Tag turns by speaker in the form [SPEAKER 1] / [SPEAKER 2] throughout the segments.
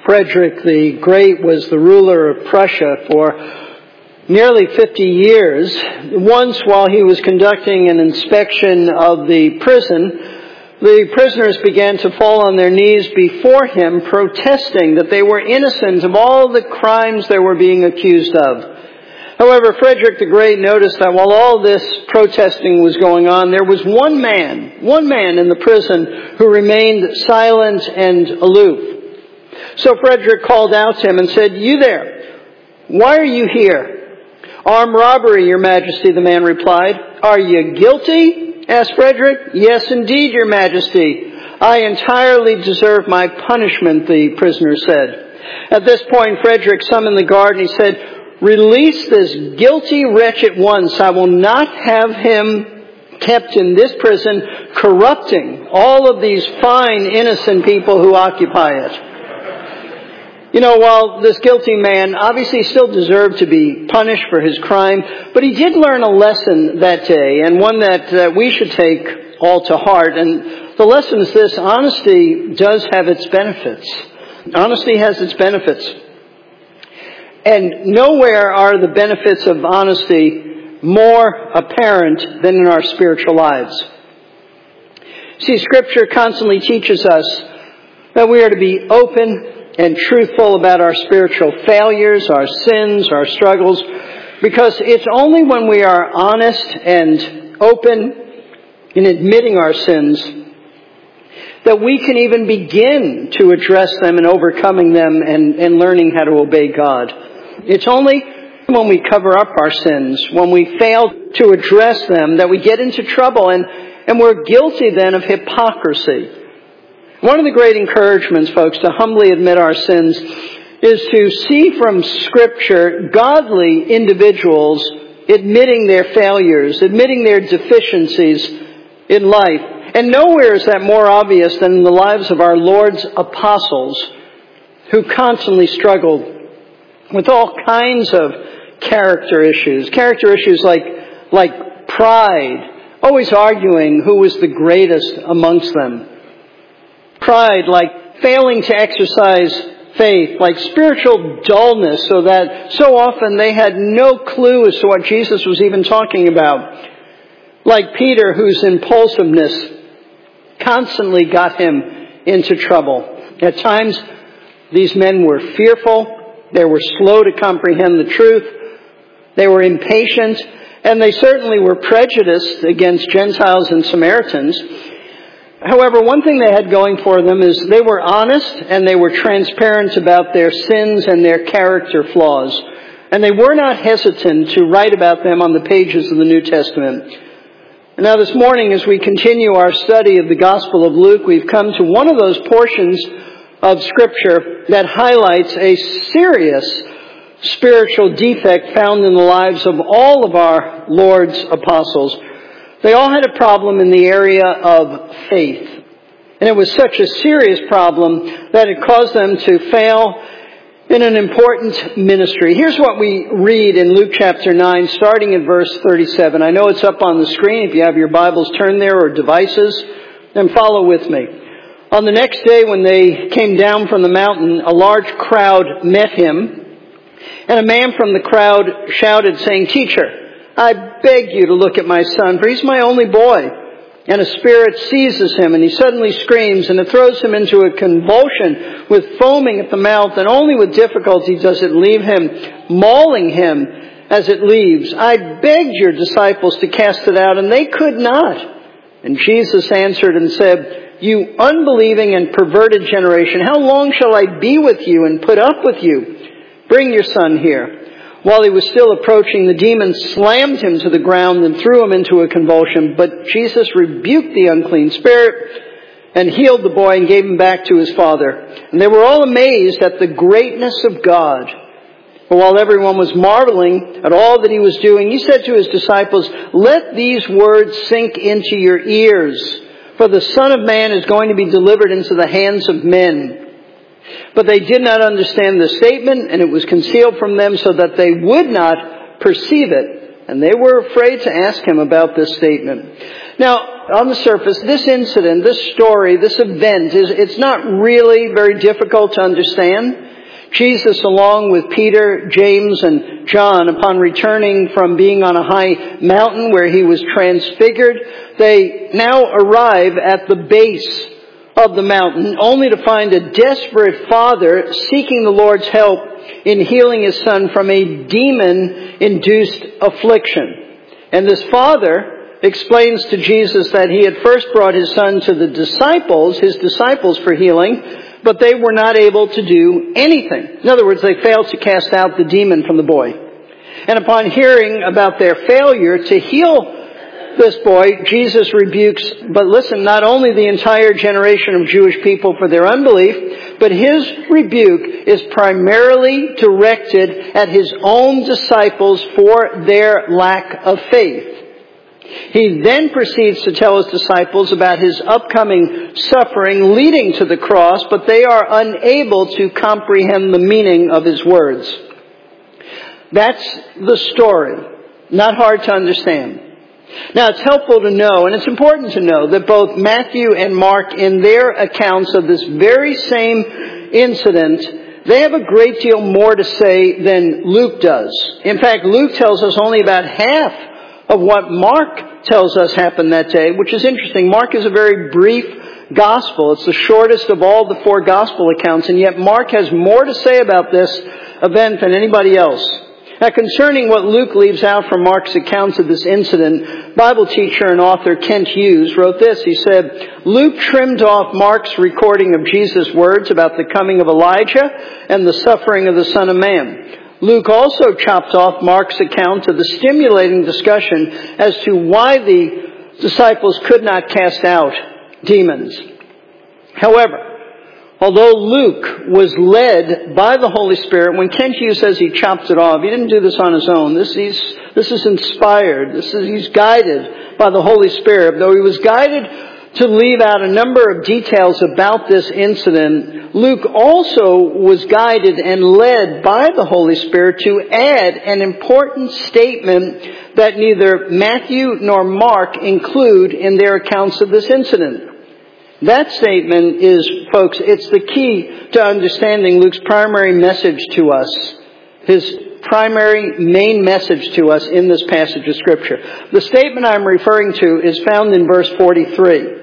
[SPEAKER 1] Frederick the Great was the ruler of Prussia for nearly 50 years. Once, while he was conducting an inspection of the prison, the prisoners began to fall on their knees before him, protesting that they were innocent of all the crimes they were being accused of. However, Frederick the Great noticed that while all this protesting was going on, there was one man in the prison who remained silent and aloof. So Frederick called out to him and said, "You there, why are you here?" "Armed robbery, Your Majesty," the man replied. "Are you guilty?" asked Frederick. "Yes, indeed, Your Majesty. I entirely deserve my punishment," the prisoner said. At this point, Frederick summoned the guard and he said, "Release this guilty wretch at once. I will not have him kept in this prison, corrupting all of these fine, innocent people who occupy it." You know, while this guilty man obviously still deserved to be punished for his crime, but he did learn a lesson that day, and one that we should take all to heart. And the lesson is this: honesty does have its benefits. Honesty has its benefits. And nowhere are the benefits of honesty more apparent than in our spiritual lives. See, Scripture constantly teaches us that we are to be open and truthful about our spiritual failures, our sins, our struggles, because it's only when we are honest and open in admitting our sins that we can even begin to address them and overcoming them and learning how to obey God. It's only when we cover up our sins, when we fail to address them, that we get into trouble, and we're guilty then of hypocrisy. One of the great encouragements, folks, to humbly admit our sins is to see from Scripture godly individuals admitting their failures, admitting their deficiencies in life. And nowhere is that more obvious than in the lives of our Lord's apostles, who constantly struggled with all kinds of character issues. Character issues like pride, always arguing who was the greatest amongst them. Pride, like failing to exercise faith, like spiritual dullness, so that so often they had no clue as to what Jesus was even talking about. Like Peter, whose impulsiveness constantly got him into trouble. At times, these men were fearful. They were slow to comprehend the truth. They were impatient, and they certainly were prejudiced against Gentiles and Samaritans. However, one thing they had going for them is they were honest and they were transparent about their sins and their character flaws. And they were not hesitant to write about them on the pages of the New Testament. And now this morning, as we continue our study of the Gospel of Luke, we've come to one of those portions of Scripture that highlights a serious spiritual defect found in the lives of all of our Lord's apostles. They all had a problem in the area of faith. And it was such a serious problem that it caused them to fail in an important ministry. Here's what we read in Luke chapter 9, starting at verse 37. I know it's up on the screen. If you have your Bibles, turn there, or devices, then follow with me. On the next day, when they came down from the mountain, a large crowd met him. And a man from the crowd shouted, saying, "Teacher, I beg you to look at my son, for he's my only boy." And a spirit seizes him, and he suddenly screams, and it throws him into a convulsion with foaming at the mouth, and only with difficulty does it leave him, mauling him as it leaves. "I begged your disciples to cast it out, and they could not." And Jesus answered and said, "You unbelieving and perverted generation, how long shall I be with you and put up with you? Bring your son here." While he was still approaching, the demon slammed him to the ground and threw him into a convulsion. But Jesus rebuked the unclean spirit and healed the boy and gave him back to his father. And they were all amazed at the greatness of God. But while everyone was marveling at all that he was doing, he said to his disciples, "Let these words sink into your ears, for the Son of Man is going to be delivered into the hands of men." But they did not understand the statement, and it was concealed from them so that they would not perceive it. And they were afraid to ask him about this statement. Now, on the surface, this incident, this story, this event, it's not really very difficult to understand. Jesus, along with Peter, James, and John, upon returning from being on a high mountain where he was transfigured, they now arrive at the base of the mountain, only to find a desperate father seeking the Lord's help in healing his son from a demon-induced affliction. And this father explains to Jesus that he had first brought his son to his disciples for healing, but they were not able to do anything. In other words, they failed to cast out the demon from the boy. And upon hearing about their failure to heal this boy, Jesus rebukes, but listen, not only the entire generation of Jewish people for their unbelief, but his rebuke is primarily directed at his own disciples for their lack of faith. He then proceeds to tell his disciples about his upcoming suffering leading to the cross, but they are unable to comprehend the meaning of his words. That's the story. Not hard to understand. Now, it's helpful to know, and it's important to know, that both Matthew and Mark, in their accounts of this very same incident, they have a great deal more to say than Luke does. In fact, Luke tells us only about half of what Mark tells us happened that day, which is interesting. Mark is a very brief gospel. It's the shortest of all the 4 gospel accounts, and yet Mark has more to say about this event than anybody else. Now, concerning what Luke leaves out from Mark's accounts of this incident, Bible teacher and author Kent Hughes wrote this. He said, Luke trimmed off Mark's recording of Jesus' words about the coming of Elijah and the suffering of the Son of Man. Luke also chopped off Mark's account of the stimulating discussion as to why the disciples could not cast out demons. However, although Luke was led by the Holy Spirit, when Kent Hughes says he chopped it off, he didn't do this on his own. This is inspired. He's guided by the Holy Spirit. Though he was guided to leave out a number of details about this incident, Luke also was guided and led by the Holy Spirit to add an important statement that neither Matthew nor Mark include in their accounts of this incident. That statement is, folks, it's the key to understanding Luke's primary message to us, his primary main message to us in this passage of Scripture. The statement I'm referring to is found in verse 43.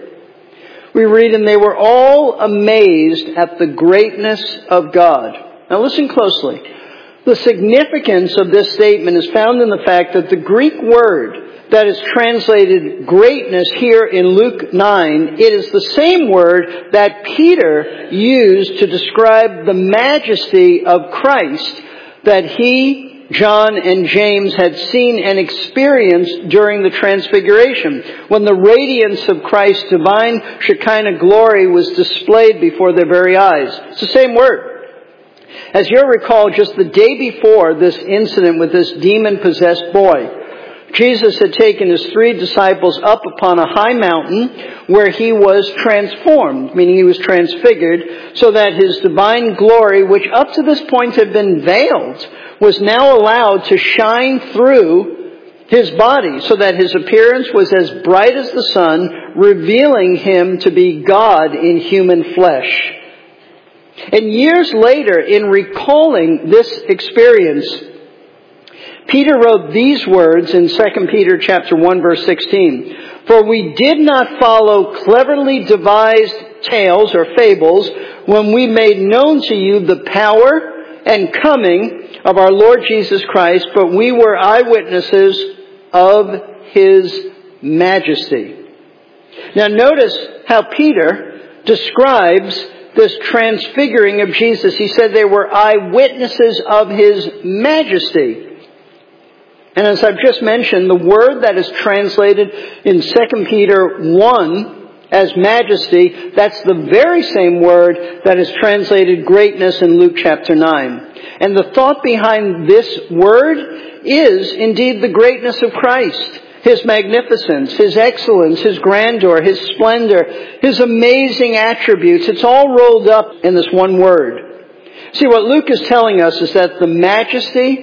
[SPEAKER 1] We read, and they were all amazed at the greatness of God. Now listen closely. The significance of this statement is found in the fact that the Greek word that is translated greatness here in Luke 9, it is the same word that Peter used to describe the majesty of Christ that he, John, and James had seen and experienced during the Transfiguration, when the radiance of Christ's divine Shekinah glory was displayed before their very eyes. It's the same word. As you'll recall, just the day before this incident with this demon-possessed boy, Jesus had taken his 3 disciples up upon a high mountain where he was transformed, meaning he was transfigured, so that his divine glory, which up to this point had been veiled, was now allowed to shine through his body, so that his appearance was as bright as the sun, revealing him to be God in human flesh. And years later, in recalling this experience, Peter wrote these words in 2 Peter chapter 1, verse 16. For we did not follow cleverly devised tales or fables when we made known to you the power and coming of our Lord Jesus Christ, but we were eyewitnesses of his majesty. Now notice how Peter describes this transfiguring of Jesus. He said they were eyewitnesses of his majesty. And as I've just mentioned, the word that is translated in 2 Peter 1 as majesty, that's the very same word that is translated greatness in Luke chapter 9. And the thought behind this word is indeed the greatness of Christ, his magnificence, his excellence, his grandeur, his splendor, his amazing attributes. It's all rolled up in this one word. See, what Luke is telling us is that the majesty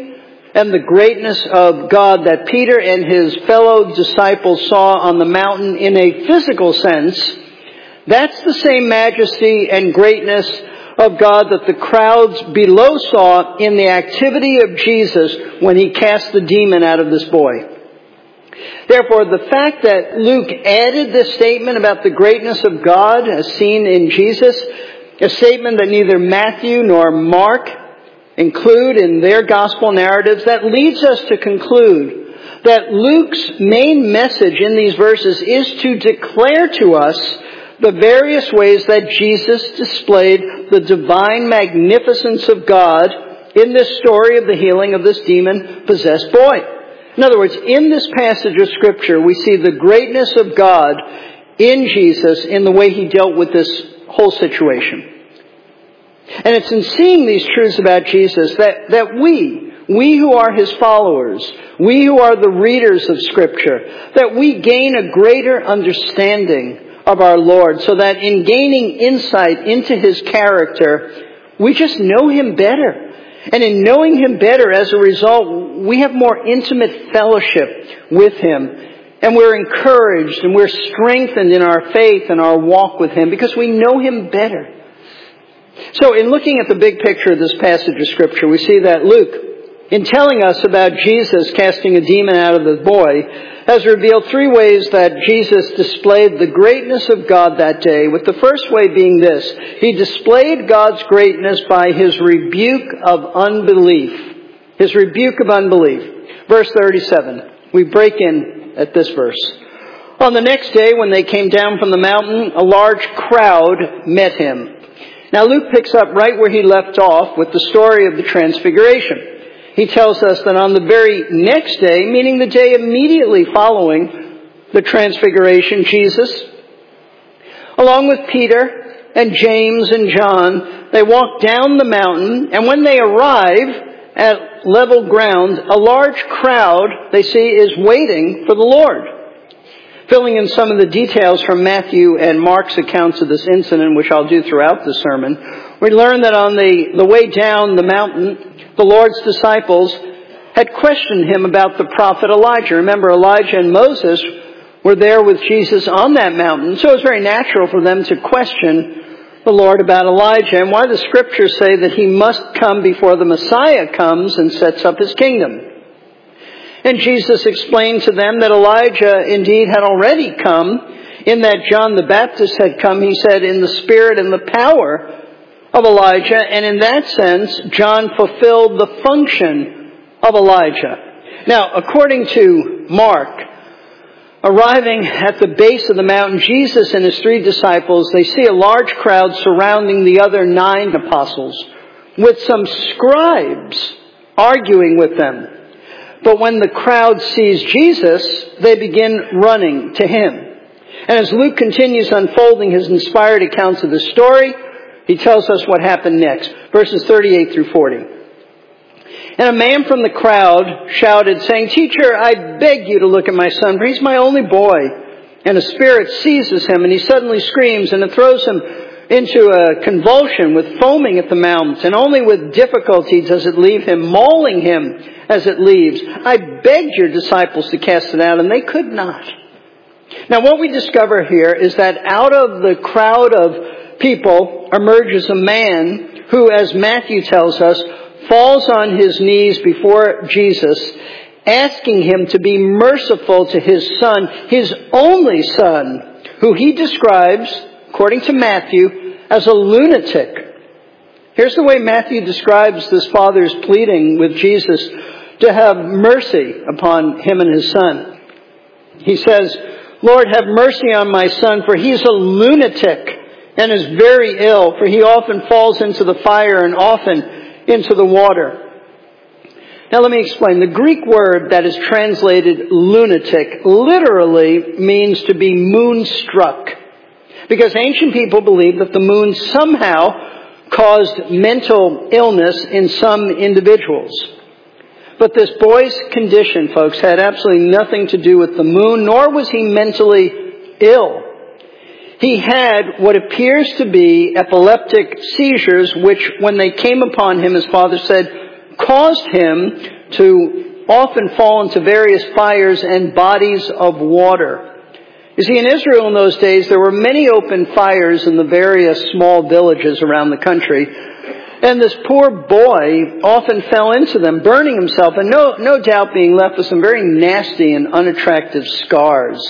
[SPEAKER 1] and the greatness of God that Peter and his fellow disciples saw on the mountain in a physical sense, that's the same majesty and greatness of God that the crowds below saw in the activity of Jesus when he cast the demon out of this boy. Therefore, the fact that Luke added this statement about the greatness of God as seen in Jesus, a statement that neither Matthew nor Mark include in their gospel narratives, that leads us to conclude that Luke's main message in these verses is to declare to us the various ways that Jesus displayed the divine magnificence of God in this story of the healing of this demon-possessed boy. In other words, in this passage of Scripture, we see the greatness of God in Jesus in the way he dealt with this whole situation. And it's in seeing these truths about Jesus that we who are his followers, we who are the readers of Scripture, that we gain a greater understanding of our Lord, so that in gaining insight into his character, we just know him better. And in knowing him better, as a result, we have more intimate fellowship with him. And we're encouraged and we're strengthened in our faith and our walk with him because we know him better. So in looking at the big picture of this passage of Scripture, we see that Luke, in telling us about Jesus casting a demon out of the boy, has revealed three ways that Jesus displayed the greatness of God that day, with the first way being this: he displayed God's greatness by his rebuke of unbelief. His rebuke of unbelief. Verse 37. We break in at this verse. On the next day, when they came down from the mountain, a large crowd met him. Now Luke picks up right where he left off with the story of the Transfiguration. He tells us that on the very next day, meaning the day immediately following the Transfiguration, Jesus, along with Peter and James and John, they walk down the mountain, and when they arrive at level ground, a large crowd, they see, is waiting for the Lord. Filling in some of the details from Matthew and Mark's accounts of this incident, which I'll do throughout the sermon, we learn that on the way down the mountain, the Lord's disciples had questioned him about the prophet Elijah. Remember, Elijah and Moses were there with Jesus on that mountain, so it was very natural for them to question the Lord about Elijah and why the Scriptures say that he must come before the Messiah comes and sets up his kingdom. And Jesus explained to them that Elijah indeed had already come, in that John the Baptist had come, he said, in the spirit and the power of Elijah, and in that sense, John fulfilled the function of Elijah. Now, according to Mark, arriving at the base of the mountain, Jesus and his 3 disciples, they see a large crowd surrounding the other 9 apostles, with some scribes arguing with them. But when the crowd sees Jesus, they begin running to him. And as Luke continues unfolding his inspired accounts of the story, he tells us what happened next. Verses 38 through 40. And a man from the crowd shouted, saying, "Teacher, I beg you to look at my son, for he's my only boy." And a spirit seizes him, and he suddenly screams, and it throws him into a convulsion with foaming at the mouth, and only with difficulty does it leave him, mauling him as it leaves. I begged your disciples to cast it out, and they could not. Now what we discover here is that out of the crowd of people emerges a man who, as Matthew tells us, falls on his knees before Jesus, asking him to be merciful to his son, his only son, who he describes, according to Matthew, as a lunatic. Here's the way Matthew describes this father's pleading with Jesus to have mercy upon him and his son. He says, "Lord, have mercy on my son, for he is a lunatic and is very ill, for he often falls into the fire and often into the water." Now let me explain. The Greek word that is translated lunatic literally means to be moonstruck, because ancient people believed that the moon somehow caused mental illness in some individuals. But this boy's condition, folks, had absolutely nothing to do with the moon, nor was he mentally ill. He had what appears to be epileptic seizures, which, when they came upon him, his father said, caused him to often fall into various fires and bodies of water. You see, in Israel in those days, there were many open fires in the various small villages around the country. And this poor boy often fell into them, burning himself, and no doubt being left with some very nasty and unattractive scars.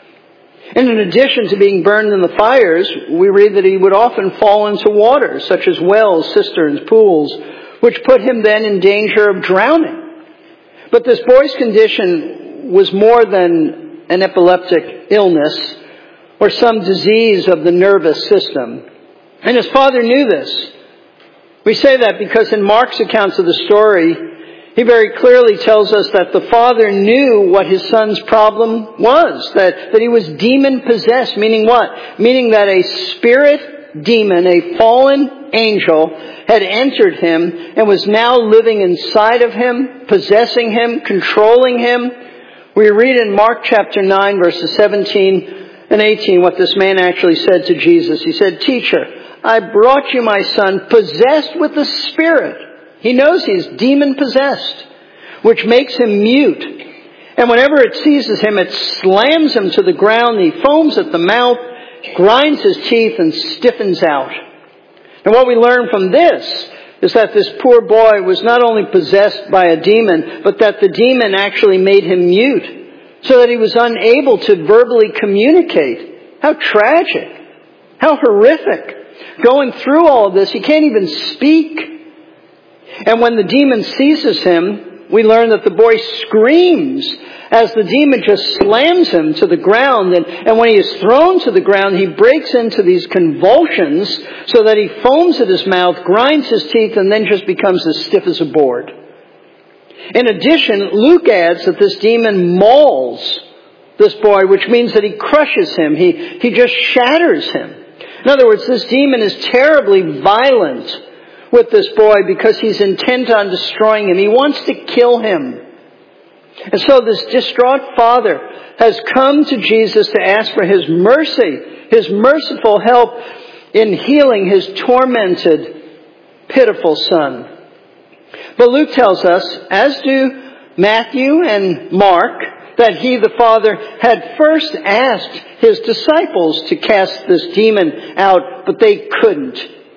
[SPEAKER 1] And in addition to being burned in the fires, we read that he would often fall into water, such as wells, cisterns, pools, which put him then in danger of drowning. But this boy's condition was more than an epileptic illness or some disease of the nervous system. And his father knew this. We say that because in Mark's accounts of the story, he very clearly tells us that the father knew what his son's problem was, that he was demon-possessed, meaning what? Meaning that a spirit demon, a fallen angel, had entered him and was now living inside of him, possessing him, controlling him. We read in Mark chapter 9, verses 17 and 18, what this man actually said to Jesus. He said, "Teacher, I brought you my son possessed with the Spirit." He knows he's demon-possessed, which makes him mute. And whenever it seizes him, it slams him to the ground. He foams at the mouth, grinds his teeth, and stiffens out. And what we learn from this is that this poor boy was not only possessed by a demon, but that the demon actually made him mute, so that he was unable to verbally communicate. How tragic. How horrific. Going through all of this, he can't even speak. And when the demon seizes him, we learn that the boy screams as the demon just slams him to the ground. And when he is thrown to the ground, he breaks into these convulsions so that he foams at his mouth, grinds his teeth, and then just becomes as stiff as a board. In addition, Luke adds that this demon mauls this boy, which means that he crushes him. He just shatters him. In other words, this demon is terribly violent with this boy because he's intent on destroying him. He wants to kill him. And so this distraught father has come to Jesus to ask for his mercy, his merciful help in healing his tormented, pitiful son. But Luke tells us, as do Matthew and Mark, that he, the father, had first asked his disciples to cast this demon out, but they couldn't.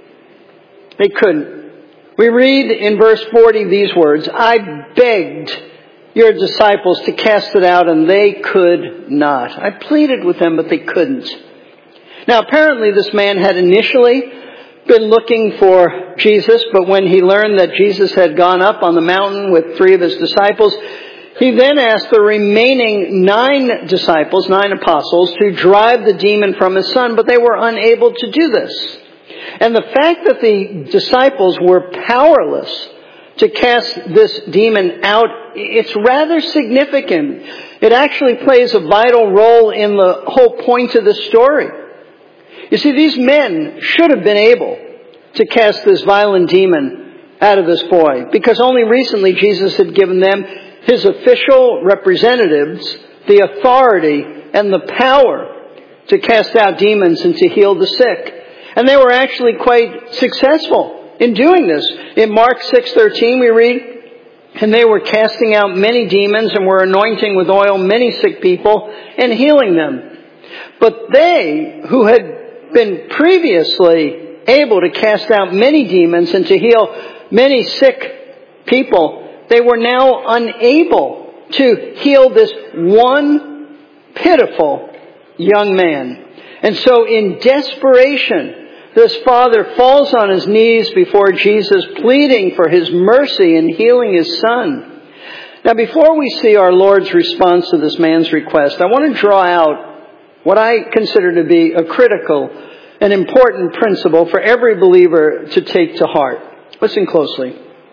[SPEAKER 1] They couldn't. We read in verse 40 these words, "I begged your disciples to cast it out, and they could not." I pleaded with them, but they couldn't. Now, apparently this man had initially been looking for Jesus, but when he learned that Jesus had gone up on the mountain with 3 of his disciples, he then asked the remaining 9 disciples, 9 apostles, to drive the demon from his son, but they were unable to do this. And the fact that the disciples were powerless to cast this demon out, it's rather significant. It actually plays a vital role in the whole point of the story. You see, these men should have been able to cast this violent demon out of this boy, because only recently Jesus had given them, his official representatives, the authority and the power to cast out demons and to heal the sick. And they were actually quite successful in doing this. In Mark 6:13 we read, "And they were casting out many demons and were anointing with oil many sick people and healing them. But they who had been previously able to cast out many demons and to heal many sick people, they were now unable to heal this one pitiful young man." And so in desperation, this father falls on his knees before Jesus, pleading for his mercy in healing his son. Now, before we see our Lord's response to this man's request, I want to draw out what I consider to be a critical and important principle for every believer to take to heart. Listen closely.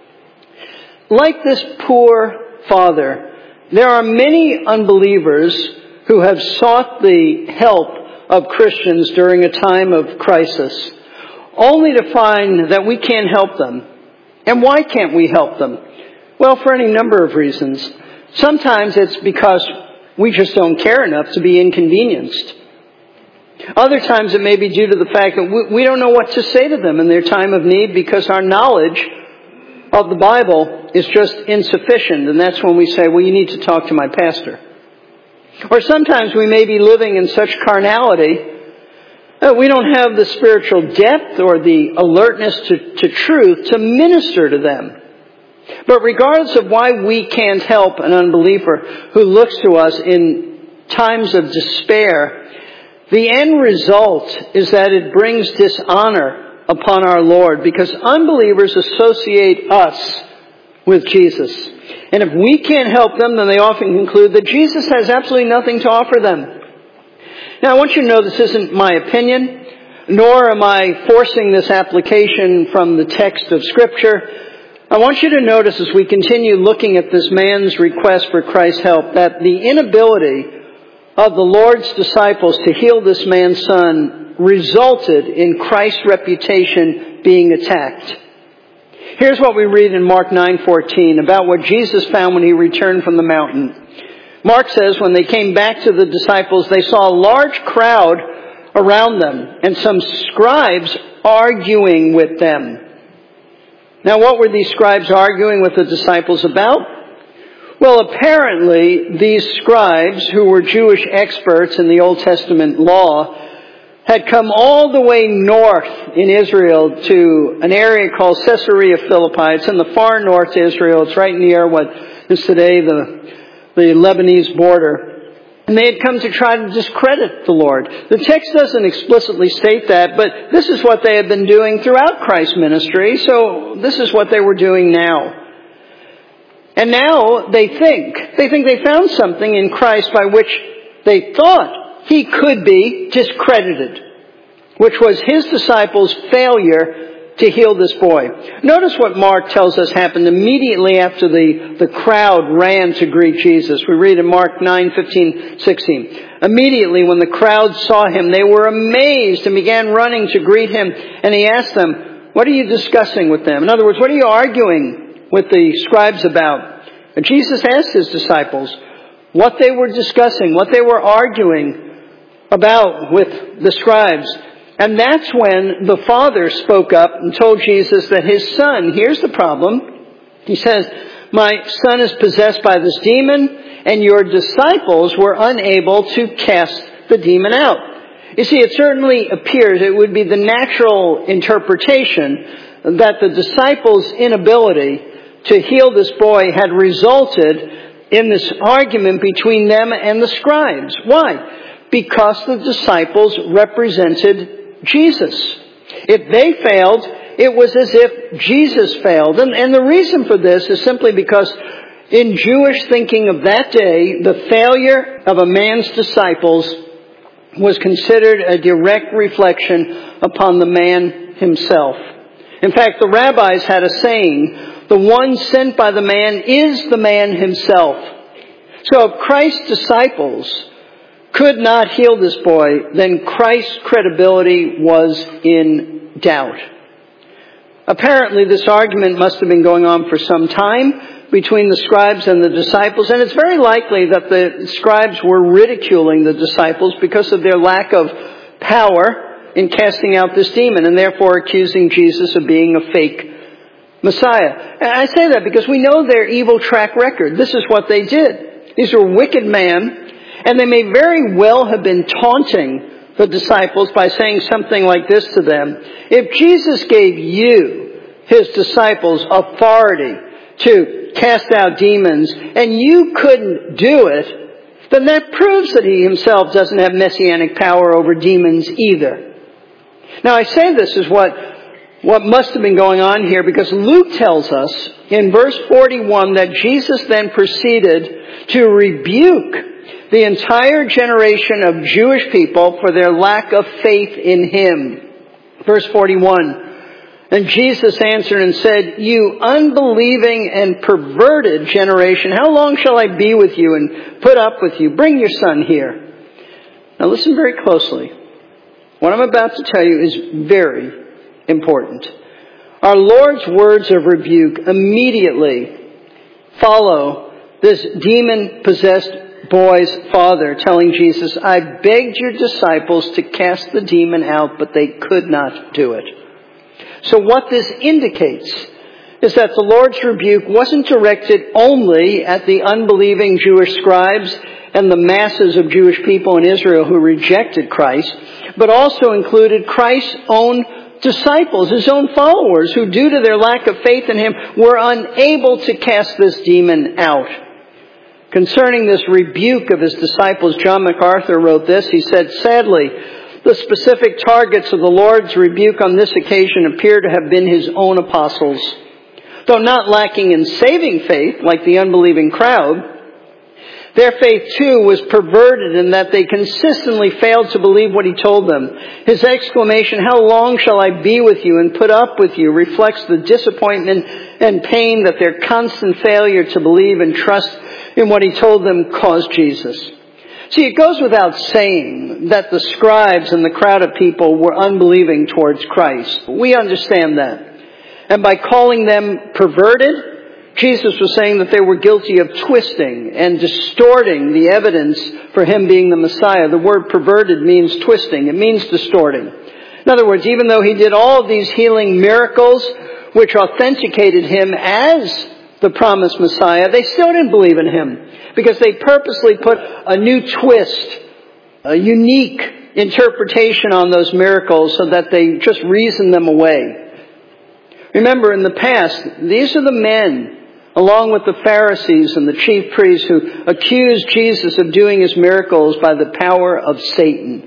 [SPEAKER 1] Like this poor father, there are many unbelievers who have sought the help of Christians during a time of crisis, only to find that we can't help them. And why can't we help them? Well, for any number of reasons. Sometimes it's because we just don't care enough to be inconvenienced. Other times it may be due to the fact that we don't know what to say to them in their time of need, because our knowledge of the Bible is just insufficient, and that's when we say, well, you need to talk to my pastor. Or sometimes we may be living in such carnality that we don't have the spiritual depth or the alertness to truth to minister to them. But regardless of why we can't help an unbeliever who looks to us in times of despair, the end result is that it brings dishonor upon our Lord, because unbelievers associate us with Jesus. And if we can't help them, then they often conclude that Jesus has absolutely nothing to offer them. Now, I want you to know this isn't my opinion, nor am I forcing this application from the text of Scripture. I want you to notice as we continue looking at this man's request for Christ's help that the inability of the Lord's disciples to heal this man's son resulted in Christ's reputation being attacked. Here's what we read in Mark 9:14 about what Jesus found when he returned from the mountain. Mark says, when they came back to the disciples, they saw a large crowd around them and some scribes arguing with them. Now, what were these scribes arguing with the disciples about? Well, apparently, these scribes, who were Jewish experts in the Old Testament law, had come all the way north in Israel to an area called Caesarea Philippi. It's in the far north of Israel. It's right near what is today the Lebanese border. And they had come to try to discredit the Lord. The text doesn't explicitly state that, but this is what they had been doing throughout Christ's ministry, so this is what they were doing now. And now they think they found something in Christ by which they thought he could be discredited, which was his disciples' failure to heal this boy. Notice what Mark tells us happened immediately after the crowd ran to greet Jesus. We read in Mark 9:15-16. Immediately when the crowd saw him, they were amazed and began running to greet him. And he asked them, what are you discussing with them? In other words, what are you arguing with the scribes about? And Jesus asked his disciples what they were discussing, what they were arguing about with the scribes. And that's when the father spoke up and told Jesus that his son, here's the problem. He says, my son is possessed by this demon, and your disciples were unable to cast the demon out. You see, it certainly appears it would be the natural interpretation that the disciples' inability to heal this boy had resulted in this argument between them and the scribes. Why? Because the disciples represented Jesus. If they failed, it was as if Jesus failed. And the reason for this is simply because in Jewish thinking of that day, the failure of a man's disciples was considered a direct reflection upon the man himself. In fact, the rabbis had a saying, the one sent by the man is the man himself. So if Christ's disciples could not heal this boy, then Christ's credibility was in doubt. Apparently, this argument must have been going on for some time between the scribes and the disciples, and it's very likely that the scribes were ridiculing the disciples because of their lack of power in casting out this demon, and therefore accusing Jesus of being a fake Messiah. And I say that because we know their evil track record. This is what they did. These were wicked men. And they may very well have been taunting the disciples by saying something like this to them. If Jesus gave you, his disciples, authority to cast out demons, and you couldn't do it, then that proves that he himself doesn't have messianic power over demons either. Now, I say this is what must have been going on here, because Luke tells us in verse 41 that Jesus then proceeded to rebuke the entire generation of Jewish people for their lack of faith in him. Verse 41, and Jesus answered and said, you unbelieving and perverted generation, how long shall I be with you and put up with you? Bring your son here. Now listen very closely. What I'm about to tell you is very important. Our Lord's words of rebuke immediately follow this demon-possessed boy's father telling Jesus, I begged your disciples to cast the demon out, but they could not do it. So what this indicates is that the Lord's rebuke wasn't directed only at the unbelieving Jewish scribes and the masses of Jewish people in Israel who rejected Christ, but also included Christ's own disciples, his own followers, who due to their lack of faith in him were unable to cast this demon out. Concerning this rebuke of his disciples, John MacArthur wrote this. He said, "Sadly, the specific targets of the Lord's rebuke on this occasion appear to have been his own apostles. Though not lacking in saving faith, like the unbelieving crowd, their faith too was perverted in that they consistently failed to believe what he told them. His exclamation, 'How long shall I be with you and put up with you?' reflects the disappointment and pain that their constant failure to believe and trust in what he told them caused Jesus." See, it goes without saying that the scribes and the crowd of people were unbelieving towards Christ. We understand that. And by calling them perverted, Jesus was saying that they were guilty of twisting and distorting the evidence for him being the Messiah. The word perverted means twisting. It means distorting. In other words, even though he did all of these healing miracles which authenticated him as the promised Messiah, they still didn't believe in him because they purposely put a new twist, a unique interpretation on those miracles so that they just reasoned them away. Remember, in the past, these are the men, along with the Pharisees and the chief priests, who accused Jesus of doing his miracles by the power of Satan.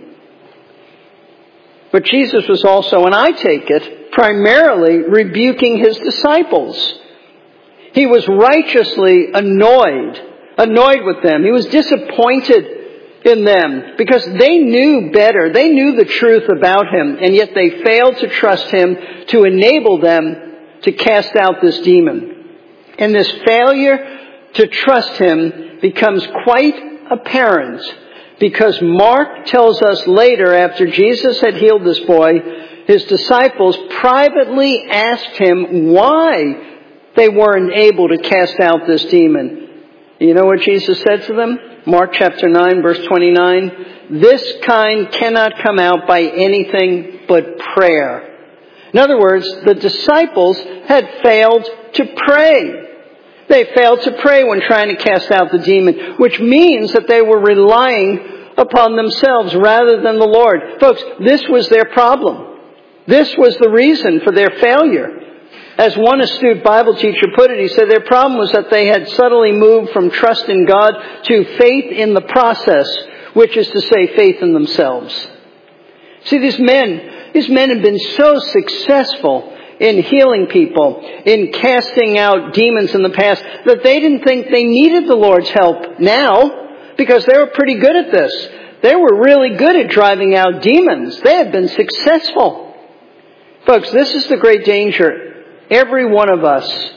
[SPEAKER 1] But Jesus was also, and I take it, primarily rebuking his disciples. He was righteously annoyed with them. He was disappointed in them because they knew better. They knew the truth about him, and yet they failed to trust him to enable them to cast out this demon. And this failure to trust him becomes quite apparent because Mark tells us later, after Jesus had healed this boy, his disciples privately asked him why they weren't able to cast out this demon. You know what Jesus said to them? Mark chapter 9, verse 29. "This kind cannot come out by anything but prayer." In other words, the disciples had failed to pray. They failed to pray when trying to cast out the demon, which means that they were relying upon themselves rather than the Lord. Folks, this was their problem. This was the reason for their failure. As one astute Bible teacher put it, he said their problem was that they had subtly moved from trust in God to faith in the process, which is to say faith in themselves. See, these men have been so successful in healing people, in casting out demons in the past, that they didn't think they needed the Lord's help now because they were pretty good at this. They were really good at driving out demons. They had been successful. Folks, this is the great danger every one of us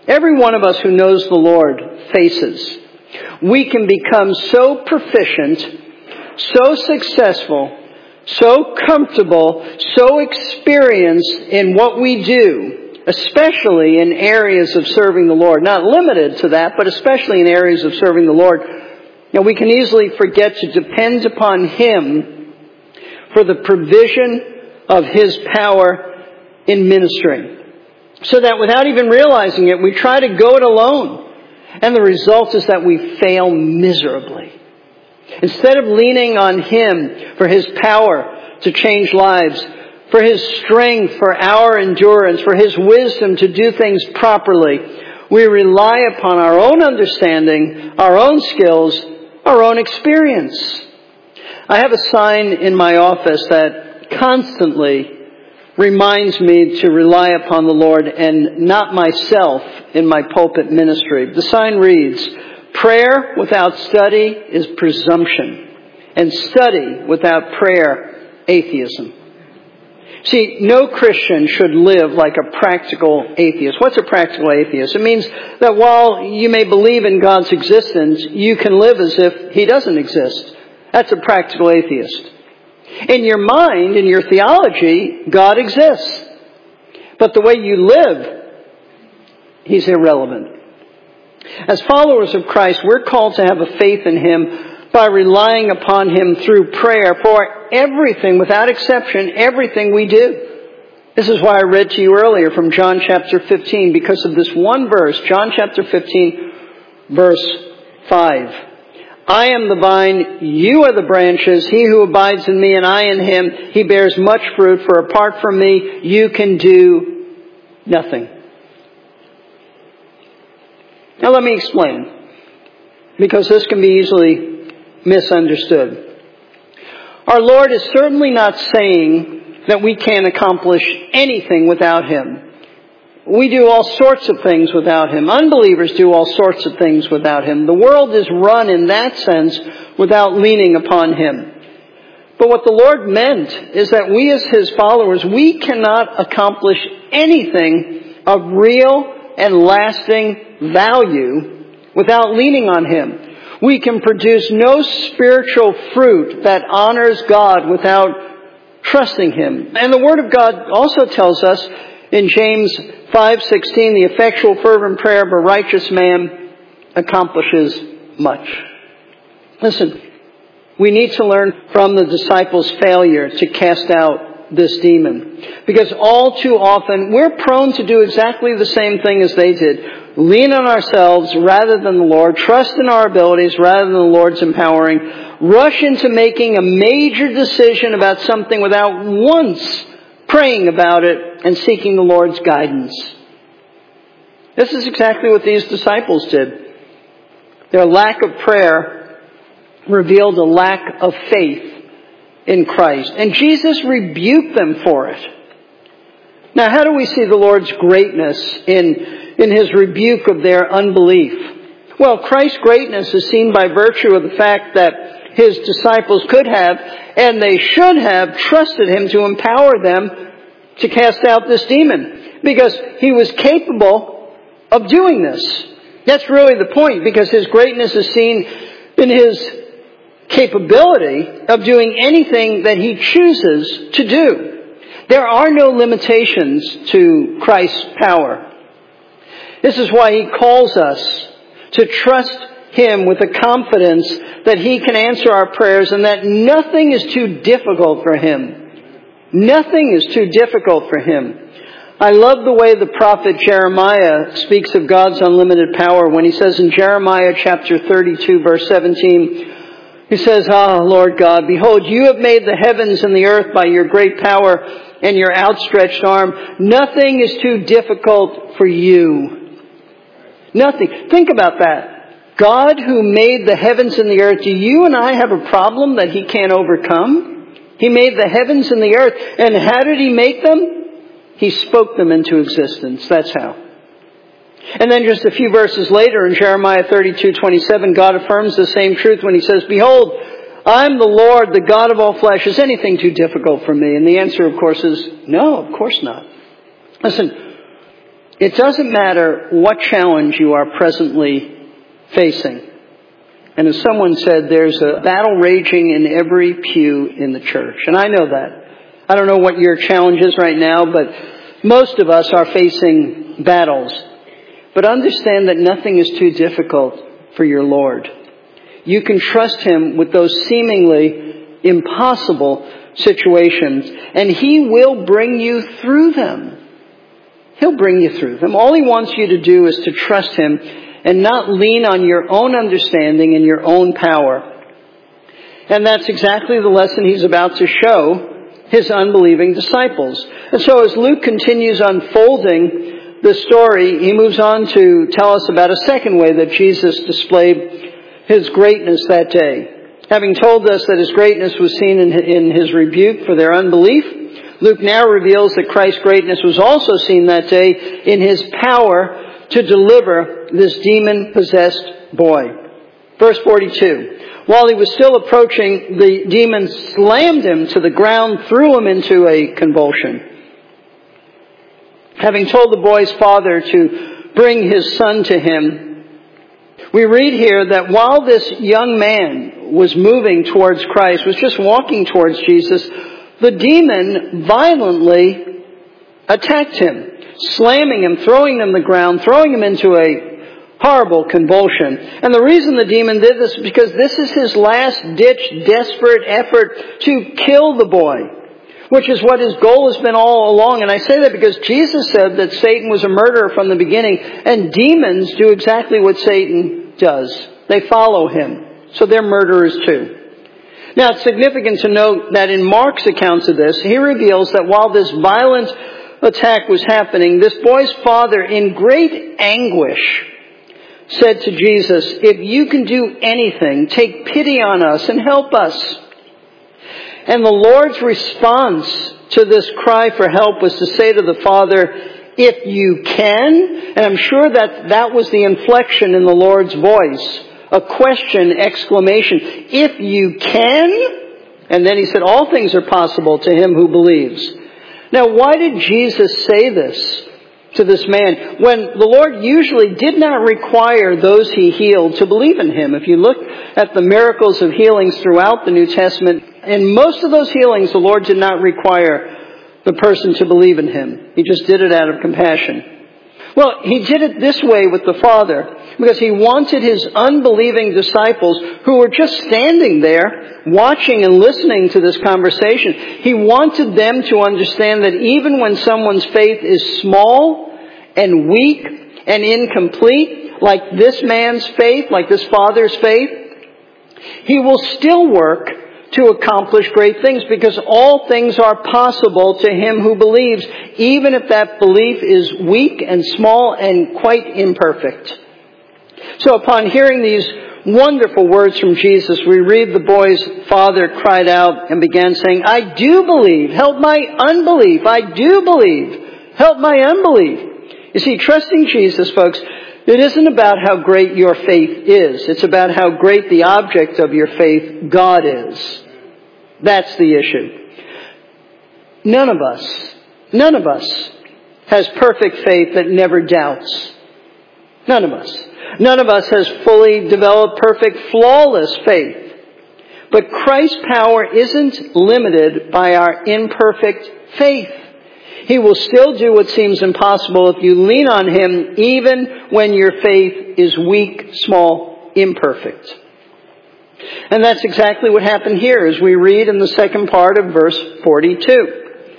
[SPEAKER 1] who knows the Lord faces. We can become so proficient, so successful, so comfortable, so experienced in what we do, especially in areas of serving the Lord. Not limited to that, but especially in areas of serving the Lord. Now, we can easily forget to depend upon him for the provision of his power in ministering. So that without even realizing it, we try to go it alone. And the result is that we fail miserably. Instead of leaning on him for his power to change lives, for his strength for our endurance, for his wisdom to do things properly, we rely upon our own understanding, our own skills, our own experience. I have a sign in my office that constantly reminds me to rely upon the Lord and not myself in my pulpit ministry. The sign reads, "Prayer without study is presumption, and study without prayer, atheism." See, no Christian should live like a practical atheist. What's a practical atheist? It means that while you may believe in God's existence, you can live as if he doesn't exist. That's a practical atheist. In your mind, in your theology, God exists. But the way you live, he's irrelevant. As followers of Christ, we're called to have a faith in him by relying upon him through prayer for everything, without exception, everything we do. This is why I read to you earlier from John chapter 15, because of this one verse, John chapter 15, verse 5. I am the vine, you are the branches. He who abides in me and I in him, he bears much fruit, for apart from me, you can do nothing. Now let me explain, because this can be easily misunderstood. Our Lord is certainly not saying that we can't accomplish anything without him. We do all sorts of things without him. Unbelievers do all sorts of things without him. The world is run in that sense without leaning upon him. But what the Lord meant is that we as his followers, we cannot accomplish anything of real and lasting value without leaning on him. We can produce no spiritual fruit that honors God without trusting him. And the Word of God also tells us in James 5:16, the effectual fervent prayer of a righteous man accomplishes much. Listen, we need to learn from the disciples' failure to cast out this demon. Because all too often, we're prone to do exactly the same thing as they did. Lean on ourselves rather than the Lord. Trust in our abilities rather than the Lord's empowering. Rush into making a major decision about something without once praying about it and seeking the Lord's guidance. This is exactly what these disciples did. Their lack of prayer revealed a lack of faith in Christ. And Jesus rebuked them for it. Now, how do we see the Lord's greatness in his rebuke of their unbelief? Well, Christ's greatness is seen by virtue of the fact that his disciples could have, and they should have, trusted him to empower them to cast out this demon. Because he was capable of doing this. That's really the point, because his greatness is seen in his capability of doing anything that he chooses to do. There are no limitations to Christ's power. This is why he calls us to trust him with the confidence that he can answer our prayers and that nothing is too difficult for him. Nothing is too difficult for him. I love the way the prophet Jeremiah speaks of God's unlimited power when he says in Jeremiah chapter 32 verse 17, he says, "Ah, Lord God, behold, you have made the heavens and the earth by your great power and your outstretched arm. Nothing is too difficult for you." Nothing. Think about that. God who made the heavens and the earth, do you and I have a problem that he can't overcome? He made the heavens and the earth. And how did he make them? He spoke them into existence. That's how. And then just a few verses later in Jeremiah 32:27, God affirms the same truth when he says, "Behold, I'm the Lord, the God of all flesh. Is anything too difficult for me?" And the answer, of course, is no, of course not. Listen, it doesn't matter what challenge you are presently facing. And as someone said, there's a battle raging in every pew in the church. And I know that. I don't know what your challenge is right now, but most of us are facing battles. But understand that nothing is too difficult for your Lord. You can trust him with those seemingly impossible situations, and he will bring you through them. He'll bring you through them. All he wants you to do is to trust him and not lean on your own understanding and your own power. And that's exactly the lesson he's about to show his unbelieving disciples. And so as Luke continues unfolding the story, he moves on to tell us about a second way that Jesus displayed his greatness that day. Having told us that his greatness was seen in his rebuke for their unbelief, Luke now reveals that Christ's greatness was also seen that day in his power to deliver this demon-possessed boy. Verse 42. While he was still approaching, the demon slammed him to the ground, threw him into a convulsion. Having told the boy's father to bring his son to him, we read here that while this young man was moving towards Christ, was just walking towards Jesus, the demon violently attacked him, slamming him, throwing him to the ground, throwing him into a horrible convulsion. And the reason the demon did this is because this is his last-ditch, desperate effort to kill the boy. which is what his goal has been all along. And I say that because Jesus said that Satan was a murderer from the beginning, and demons do exactly what Satan does. They follow him. So they're murderers too. Now, it's significant to note that in Mark's accounts of this, he reveals that while this violent attack was happening, this boy's father, in great anguish, said to Jesus, "If you can do anything, take pity on us and help us." And the Lord's response to this cry for help was to say to the father, "If you can," and I'm sure that was the inflection in the Lord's voice, a question, exclamation, "If you can," and then he said, "All things are possible to him who believes." Now, why did Jesus say this to this man when the Lord usually did not require those he healed to believe in him? If you look at the miracles of healings throughout the New Testament, in most of those healings, the Lord did not require the person to believe in him. He just did it out of compassion. Well, he did it this way with the Father because he wanted his unbelieving disciples who were just standing there watching and listening to this conversation. He wanted them to understand that even when someone's faith is small and weak and incomplete, like this man's faith, like this father's faith, he will still work to accomplish great things because all things are possible to him who believes, even if that belief is weak and small and quite imperfect. So upon hearing these wonderful words from Jesus, we read the boy's father cried out and began saying, "I do believe. Help my unbelief. I do believe. Help my unbelief." You see, trusting Jesus, folks, it isn't about how great your faith is. It's about how great the object of your faith, God, is. That's the issue. None of us has perfect faith that never doubts. None of us. None of us has fully developed perfect, flawless faith. But Christ's power isn't limited by our imperfect faith. He will still do what seems impossible if you lean on him, even when your faith is weak, small, imperfect. And that's exactly what happened here as we read in the second part of verse 42.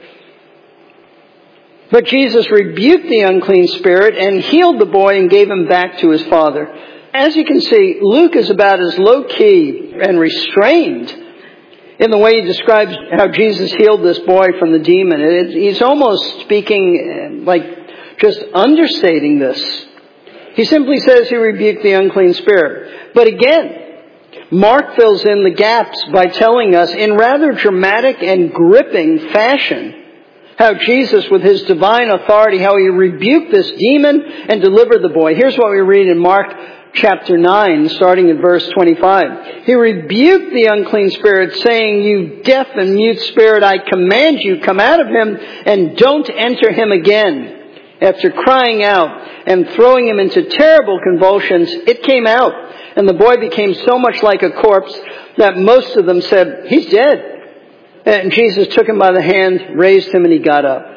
[SPEAKER 1] But Jesus rebuked the unclean spirit and healed the boy and gave him back to his father. As you can see, Luke is about as low-key and restrained in the way he describes how Jesus healed this boy from the demon. He's almost speaking like just understating this. He simply says he rebuked the unclean spirit. But again, Mark fills in the gaps by telling us in rather dramatic and gripping fashion how Jesus, with his divine authority, how he rebuked this demon and delivered the boy. Here's what we read in Mark chapter 9, starting at verse 25. He rebuked the unclean spirit, saying, "You deaf and mute spirit, I command you, come out of him and don't enter him again." After crying out and throwing him into terrible convulsions, it came out, and the boy became so much like a corpse that most of them said, "He's dead." And Jesus took him by the hand, raised him, and he got up.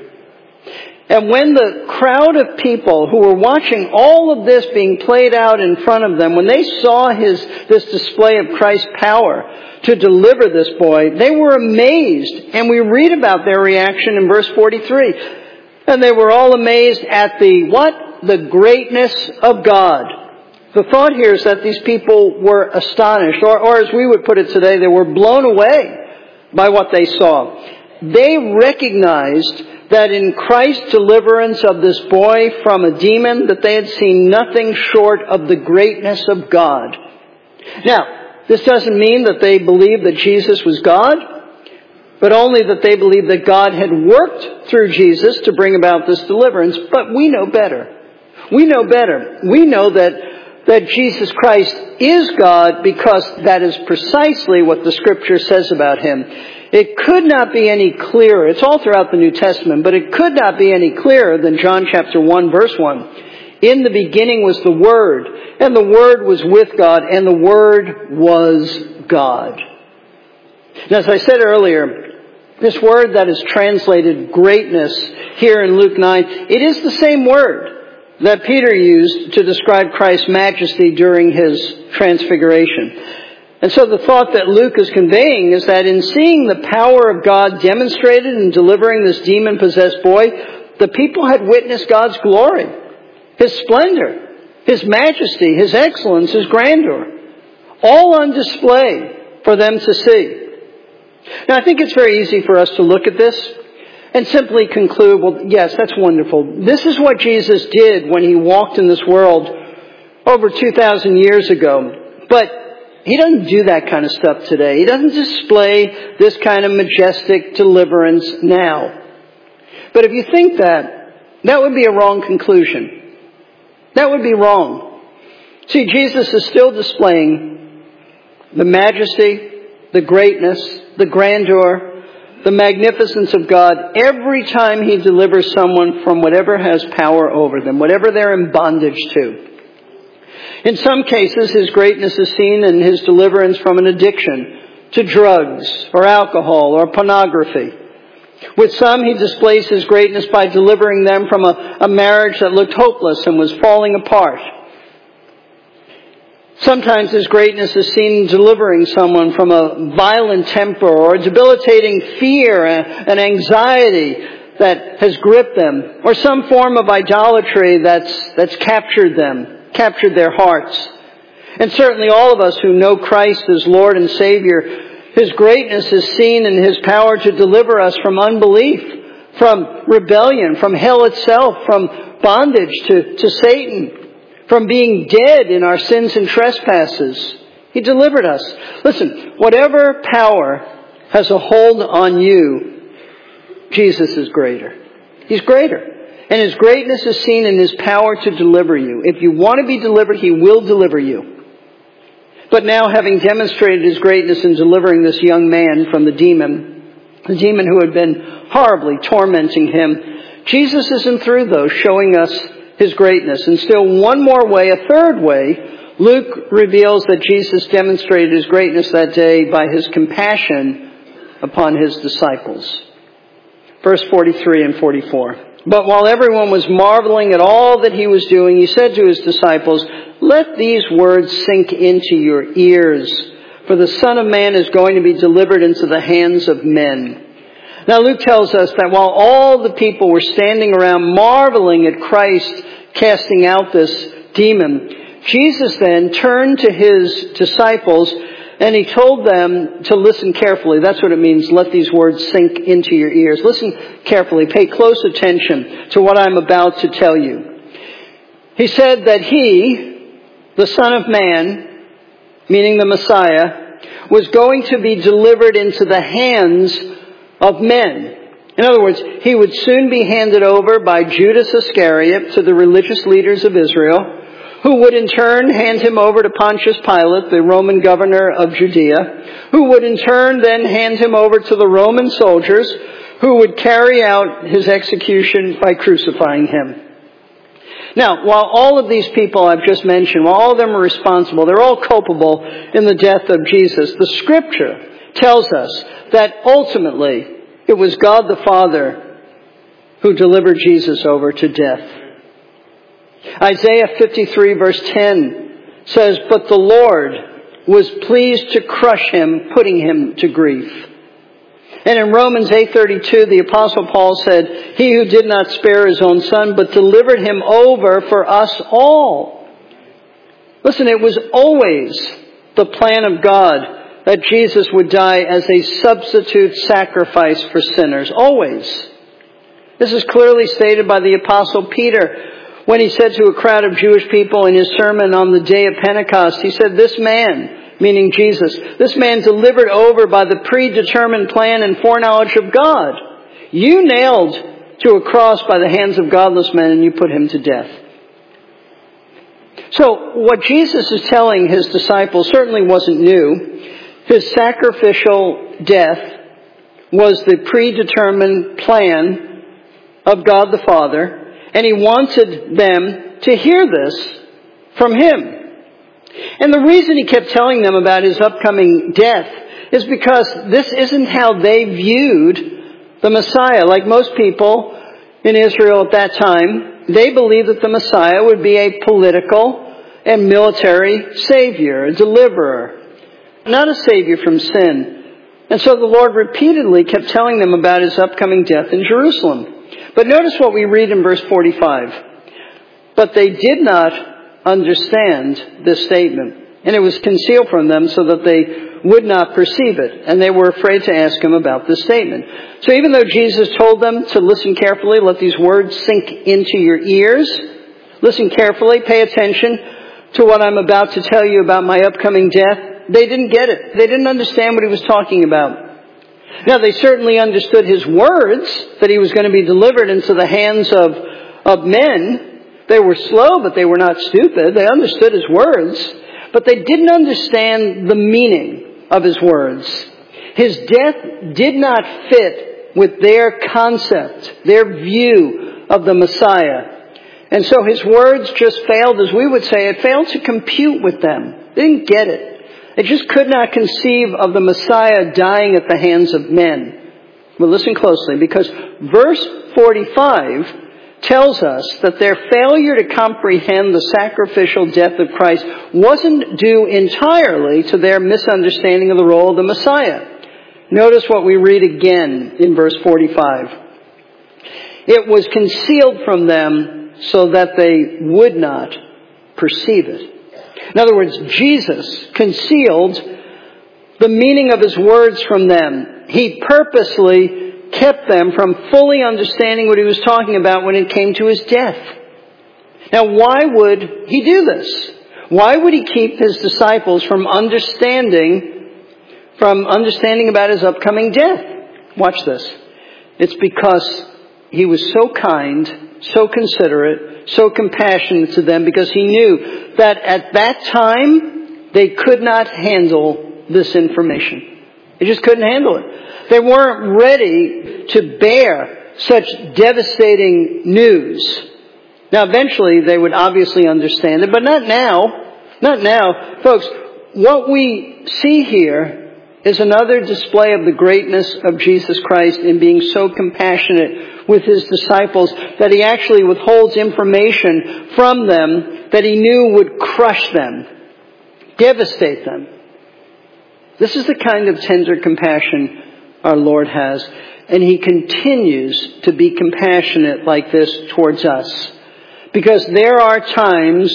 [SPEAKER 1] And when the crowd of people who were watching all of this being played out in front of them, when they saw this display of Christ's power to deliver this boy, they were amazed. And we read about their reaction in verse 43. And they were all amazed at the what? The greatness of God. The thought here is that these people were astonished, or as we would put it today, they were blown away by what they saw. They recognized that in Christ's deliverance of this boy from a demon, that they had seen nothing short of the greatness of God. Now, this doesn't mean that they believed that Jesus was God, but only that they believed that God had worked through Jesus to bring about this deliverance. But we know better. We know better. We know that Jesus Christ is God because that is precisely what the Scripture says about him. It could not be any clearer. It's all throughout the New Testament, but it could not be any clearer than John chapter 1, verse 1. In the beginning was the Word, and the Word was with God, and the Word was God. And as I said earlier, this word that is translated greatness here in Luke 9, it is the same word that Peter used to describe Christ's majesty during his transfiguration. And so the thought that Luke is conveying is that in seeing the power of God demonstrated in delivering this demon-possessed boy, the people had witnessed God's glory, His splendor, His majesty, His excellence, His grandeur, all on display for them to see. Now, I think it's very easy for us to look at this and simply conclude, well, yes, that's wonderful. This is what Jesus did when He walked in this world over 2,000 years ago. But He doesn't do that kind of stuff today. He doesn't display this kind of majestic deliverance now. But if you think that, that would be a wrong conclusion. That would be wrong. See, Jesus is still displaying the majesty, the greatness, the grandeur, the magnificence of God every time He delivers someone from whatever has power over them, whatever they're in bondage to. In some cases, His greatness is seen in His deliverance from an addiction to drugs or alcohol or pornography. With some, He displays His greatness by delivering them from a marriage that looked hopeless and was falling apart. Sometimes His greatness is seen in delivering someone from a violent temper or a debilitating fear and anxiety that has gripped them, or some form of idolatry that's captured them, captured their hearts. And certainly all of us who know Christ as Lord and Savior, His greatness is seen in His power to deliver us from unbelief, from rebellion, from hell itself, from bondage to Satan, from being dead in our sins and trespasses. He delivered us. Listen, whatever power has a hold on you, Jesus is greater. He's greater. And His greatness is seen in His power to deliver you. If you want to be delivered, He will deliver you. But now, having demonstrated His greatness in delivering this young man from the demon who had been horribly tormenting him, Jesus isn't through, though, showing us His greatness. And still one more way, a third way, Luke reveals that Jesus demonstrated His greatness that day by His compassion upon His disciples. Verse 43 and 44. But while everyone was marveling at all that He was doing, He said to His disciples, "Let these words sink into your ears, for the Son of Man is going to be delivered into the hands of men." Now Luke tells us that while all the people were standing around marveling at Christ casting out this demon, Jesus then turned to His disciples and He told them to listen carefully. That's what it means, let these words sink into your ears. Listen carefully, pay close attention to what I'm about to tell you. He said that He, the Son of Man, meaning the Messiah, was going to be delivered into the hands of men. In other words, He would soon be handed over by Judas Iscariot to the religious leaders of Israel, who would in turn hand Him over to Pontius Pilate, the Roman governor of Judea, who would in turn then hand Him over to the Roman soldiers, who would carry out His execution by crucifying Him. Now, while all of these people I've just mentioned, while all of them are responsible, they're all culpable in the death of Jesus, the Scripture tells us that ultimately it was God the Father who delivered Jesus over to death. Isaiah 53 verse 10 says, "But the Lord was pleased to crush Him, putting Him to grief." And in Romans 8:32, the Apostle Paul said, "He who did not spare His own Son, but delivered Him over for us all." Listen, it was always the plan of God that Jesus would die as a substitute sacrifice for sinners. Always. This is clearly stated by the Apostle Peter when he said to a crowd of Jewish people in his sermon on the day of Pentecost, he said, "This man," meaning Jesus, "this man delivered over by the predetermined plan and foreknowledge of God, you nailed to a cross by the hands of godless men and you put Him to death." So what Jesus is telling His disciples certainly wasn't new. His sacrificial death was the predetermined plan of God the Father, and He wanted them to hear this from Him. And the reason He kept telling them about His upcoming death is because this isn't how they viewed the Messiah. Like most people in Israel at that time, they believed that the Messiah would be a political and military savior, a deliverer. not a Savior from sin. And so the Lord repeatedly kept telling them about his upcoming death in Jerusalem. But notice what we read in verse 45. But they did not understand this statement, and it was concealed from them so that they would not perceive it, and they were afraid to ask him about this statement. So even though Jesus told them to listen carefully, let these words sink into your ears, listen carefully, pay attention to what I'm about to tell you about my upcoming death, they didn't get it. They didn't understand what he was talking about. Now, they certainly understood his words, that he was going to be delivered into the hands of men. They were slow, but they were not stupid. They understood his words, but they didn't understand the meaning of his words. His death did not fit with their concept, their view of the Messiah. And so his words just failed, as we would say, it failed to compute with them. They didn't get it. They just could not conceive of the Messiah dying at the hands of men. But listen closely, because verse 45 tells us that their failure to comprehend the sacrificial death of Christ wasn't due entirely to their misunderstanding of the role of the Messiah. Notice what we read again in verse 45. It was concealed from them so that they would not perceive it. In other words, Jesus concealed the meaning of his words from them. He purposely kept them from fully understanding what he was talking about when it came to his death. Now, why would he do this? Why would he keep his disciples from understanding about his upcoming death? Watch this. It's because he was so kind, so considerate, so compassionate to them, because he knew that at that time they could not handle this information. They just couldn't handle it. They weren't ready to bear such devastating news. Now, eventually, they would obviously understand it, but not now. Not now. Folks, what we see here is another display of the greatness of Jesus Christ in being so compassionate with his disciples that he actually withholds information from them that he knew would crush them, devastate them. This is the kind of tender compassion our Lord has, and he continues to be compassionate like this towards us. Because there are times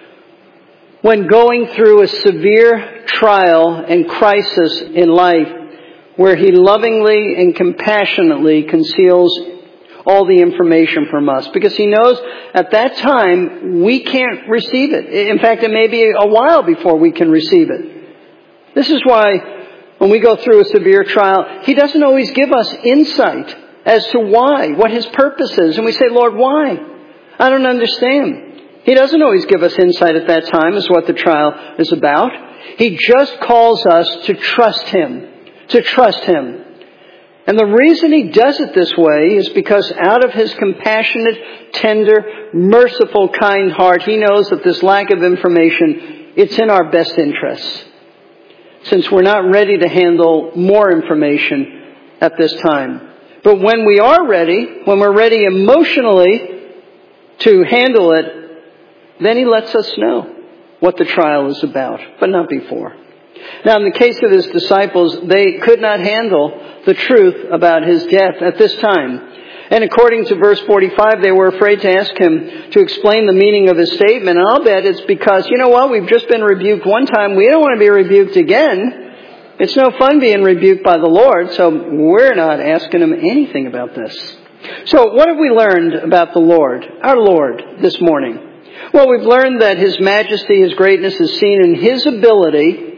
[SPEAKER 1] when going through a severe trial and crisis in life where he lovingly and compassionately conceals all the information from us, because he knows at that time we can't receive it. In fact, it may be a while before we can receive it. This is why when we go through a severe trial, he doesn't always give us insight as to why, what his purpose is. And we say, Lord, why? I don't understand. He doesn't always give us insight at that time as what the trial is about. He just calls us to trust him, to trust him. And the reason he does it this way is because out of his compassionate, tender, merciful, kind heart, he knows that this lack of information, it's in our best interests, since we're not ready to handle more information at this time. But when we are ready, when we're ready emotionally to handle it, then he lets us know what the trial is about, but not before. Now, in the case of his disciples, they could not handle the truth about his death at this time. And according to verse 45, they were afraid to ask him to explain the meaning of his statement. And I'll bet it's because, you know what, we've just been rebuked one time. We don't want to be rebuked again. It's no fun being rebuked by the Lord, so we're not asking him anything about this. So what have we learned about the Lord, our Lord, this morning? Well, we've learned that his majesty, his greatness is seen in his ability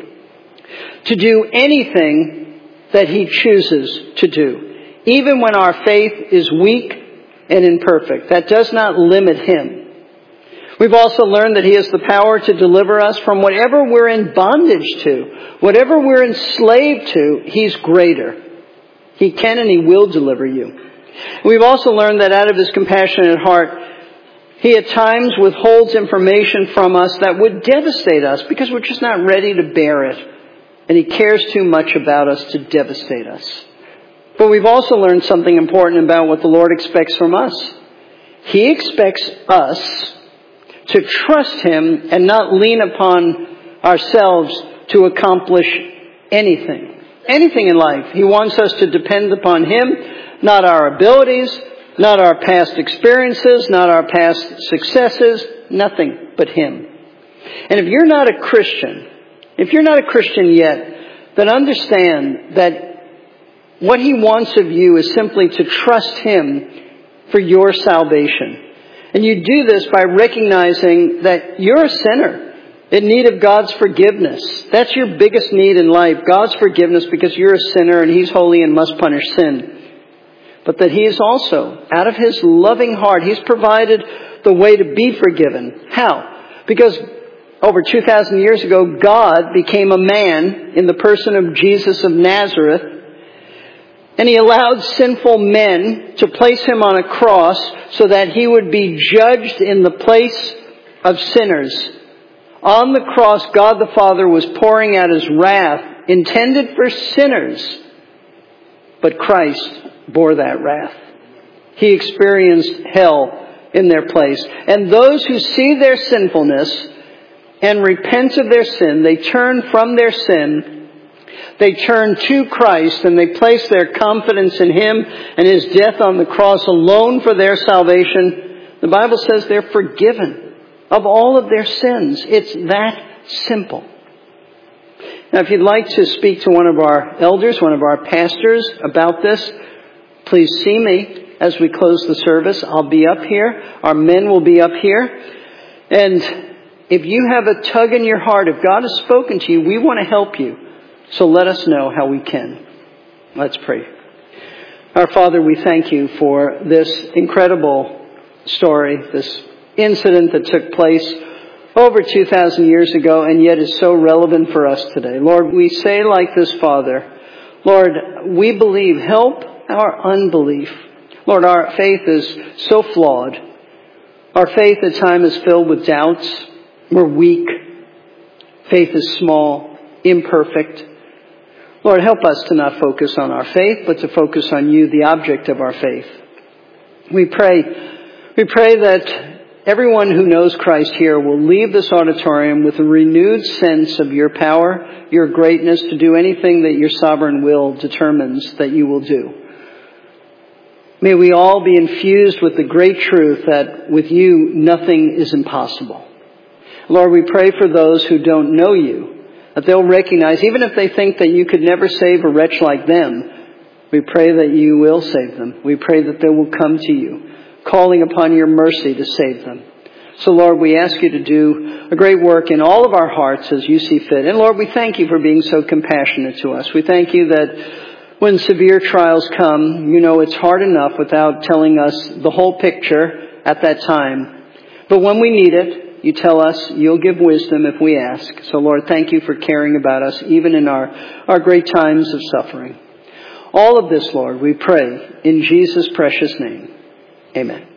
[SPEAKER 1] to do anything that he chooses to do, even when our faith is weak and imperfect. That does not limit him. We've also learned that he has the power to deliver us from whatever we're in bondage to, whatever we're enslaved to. He's greater. He can and he will deliver you. We've also learned that out of his compassionate heart, he at times withholds information from us that would devastate us because we're just not ready to bear it. And he cares too much about us to devastate us. But we've also learned something important about what the Lord expects from us. He expects us to trust him and not lean upon ourselves to accomplish anything. Anything in life. He wants us to depend upon Him, not our abilities, not our past experiences, not our past successes, nothing but Him. And if you're not a Christian yet, then understand that what He wants of you is simply to trust Him for your salvation. And you do this by recognizing that you're a sinner in need of God's forgiveness. That's your biggest need in life, God's forgiveness, because you're a sinner and He's holy and must punish sin. But that He is also, out of His loving heart, He's provided the way to be forgiven. How? Because over 2,000 years ago, God became a man in the person of Jesus of Nazareth, and He allowed sinful men to place Him on a cross so that He would be judged in the place of sinners. On the cross, God the Father was pouring out His wrath intended for sinners, but Christ bore that wrath. He experienced hell in their place. And those who see their sinfulness and repent of their sin, they turn from their sin, they turn to Christ, and they place their confidence in Him and His death on the cross alone for their salvation. The Bible says they're forgiven of all of their sins. It's that simple. Now, if you'd like to speak to one of our elders, one of our pastors about this, please see me as we close the service. I'll be up here. Our men will be up here. And if you have a tug in your heart, if God has spoken to you, we want to help you. So let us know how we can. Let's pray. Our Father, we thank You for this incredible story, this incident that took place over 2,000 years ago and yet is so relevant for us today. Lord, we say like this, Father, Lord, we believe, help our unbelief. Lord, our faith is so flawed. Our faith at times is filled with doubts. We're weak. Faith is small, imperfect. Lord, help us to not focus on our faith, but to focus on You, the object of our faith. We pray that everyone who knows Christ here will leave this auditorium with a renewed sense of Your power, Your greatness to do anything that Your sovereign will determines that You will do. May we all be infused with the great truth that with You, nothing is impossible. Lord, we pray for those who don't know You, that they'll recognize, even if they think that You could never save a wretch like them, we pray that You will save them. We pray that they will come to You, calling upon Your mercy to save them. So, Lord, we ask You to do a great work in all of our hearts as You see fit. And, Lord, we thank You for being so compassionate to us. We thank You that when severe trials come, You know it's hard enough without telling us the whole picture at that time. But when we need it, You tell us You'll give wisdom if we ask. So, Lord, thank You for caring about us, even in our great times of suffering. All of this, Lord, we pray in Jesus' precious name. Amen.